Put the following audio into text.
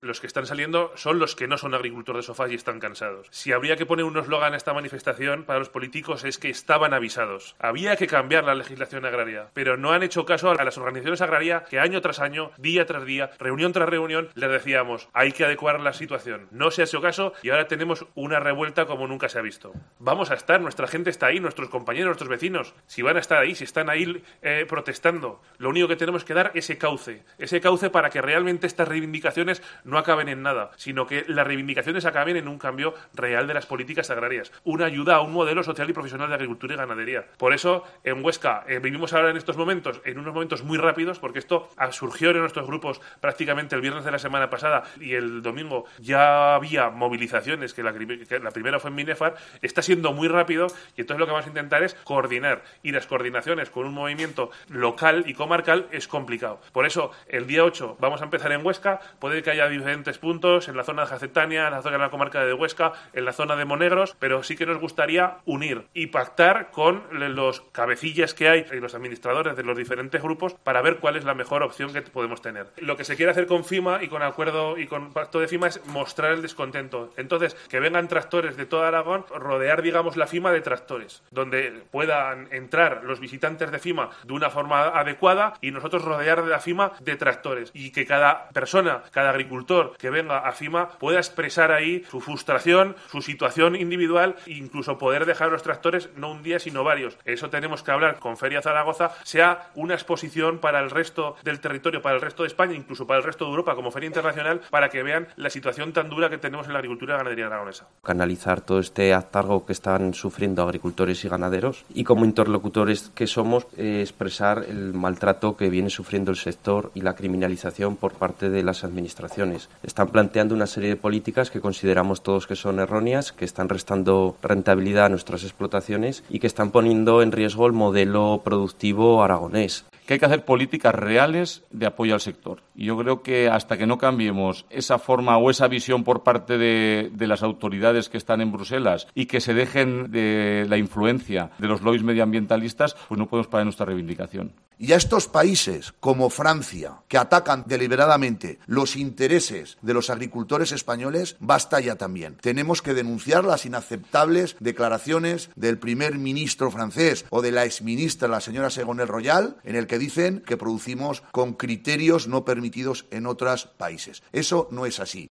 Los que están saliendo son los que no son agricultores de sofás y están cansados. Si habría que poner un eslogan a esta manifestación para los políticos es que estaban avisados. Había que cambiar la legislación agraria, pero no han hecho caso a las organizaciones agrarias que año tras año, día tras día, reunión tras reunión, les decíamos, hay que adecuar la situación. No se ha hecho caso y ahora tenemos una revuelta como nunca se ha visto. Vamos a estar, nuestra gente está ahí, nuestros compañeros, nuestros vecinos, si van a estar ahí, si están ahí protestando. Lo único que tenemos que dar ese cauce para que realmente estas reivindicaciones no acaben en nada, sino que las reivindicaciones acaben en un cambio real de las políticas agrarias, una ayuda a un modelo social y profesional de agricultura y ganadería. Por eso, en Huesca, vivimos ahora en unos momentos muy rápidos, porque esto surgió en nuestros grupos prácticamente el viernes de la semana pasada y el domingo ya había movilizaciones, que la primera fue en Minefar, está siendo muy rápido y entonces lo que vamos a intentar es coordinar, y las coordinaciones con un movimiento local y comarcal es complicado. Por eso, el día 8 vamos a empezar en Huesca, puede que haya diferentes puntos en la zona de Jacetania, en la zona de la comarca de Huesca, en la zona de Monegros, pero sí que nos gustaría unir y pactar con los cabecillas que hay y los administradores de los diferentes grupos para ver cuál es la mejor opción que podemos tener. Lo que se quiere hacer con FIMA y con acuerdo y con pacto de FIMA es mostrar el descontento. Entonces, que vengan tractores de todo Aragón, rodear, digamos, la FIMA de tractores, donde puedan entrar los visitantes de FIMA de una forma adecuada y nosotros rodear de la FIMA de tractores, y que cada persona, cada agricultor que venga a FIMA pueda expresar ahí su frustración, su situación individual e incluso poder dejar los tractores no un día sino varios. Eso tenemos que hablar con Feria Zaragoza, sea una exposición para el resto del territorio, para el resto de España, incluso para el resto de Europa como feria internacional, para que vean la situación tan dura que tenemos en la agricultura y ganadería aragonesa. Canalizar todo este hartazgo que están sufriendo agricultores y ganaderos, y como interlocutores que somos, expresar el maltrato que viene sufriendo el sector y la criminalización por parte de las administraciones. Están planteando una serie de políticas que consideramos todos que son erróneas, que están restando rentabilidad a nuestras explotaciones y que están poniendo en riesgo el modelo productivo aragonés. Que hay que hacer políticas reales de apoyo al sector. Y yo creo que hasta que no cambiemos esa forma o esa visión por parte de las autoridades que están en Bruselas y que se dejen de la influencia de los lobbies medioambientalistas, pues no podemos parar nuestra reivindicación. Y a estos países como Francia, que atacan deliberadamente los intereses de los agricultores españoles, basta ya también. Tenemos que denunciar las inaceptables declaraciones del primer ministro francés o de la exministra, la señora Ségolène Royal, en el que dicen que producimos con criterios no permitidos en otros países. Eso no es así.